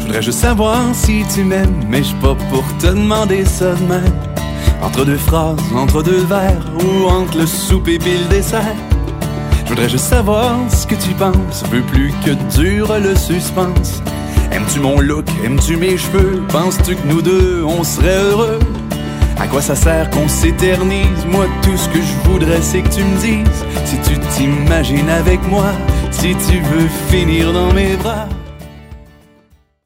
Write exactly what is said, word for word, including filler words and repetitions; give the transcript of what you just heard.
Je voudrais juste savoir si tu m'aimes, mais je suis pas pour te demander ça de même. Entre deux phrases, entre deux vers, ou entre le souper pis le dessert. Je voudrais juste savoir ce que tu penses, veux plus que dure le suspense. Aimes-tu mon look, aimes-tu mes cheveux, penses-tu que nous deux, on serait heureux? À quoi ça sert qu'on s'éternise? Moi, tout ce que je voudrais, c'est que tu me dises si tu t'imagines avec moi, si tu veux finir dans mes bras.